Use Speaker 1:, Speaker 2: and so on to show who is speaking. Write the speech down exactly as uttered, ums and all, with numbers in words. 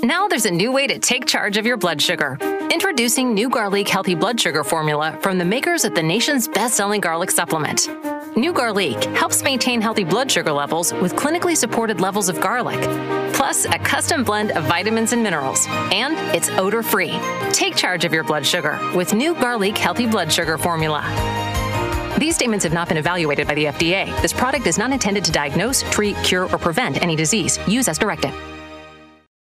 Speaker 1: Now there's a new way to take charge of your blood sugar. Introducing New Garlic Healthy Blood Sugar Formula from the makers of the nation's best-selling garlic supplement. New Garlic helps maintain healthy blood sugar levels with clinically supported levels of garlic, plus a custom blend of vitamins and minerals. And it's odor-free. Take charge of your blood sugar with New Garlic Healthy Blood Sugar Formula. These statements have not been evaluated by the F D A. This product is not intended to diagnose, treat, cure, or prevent any disease. Use as directed.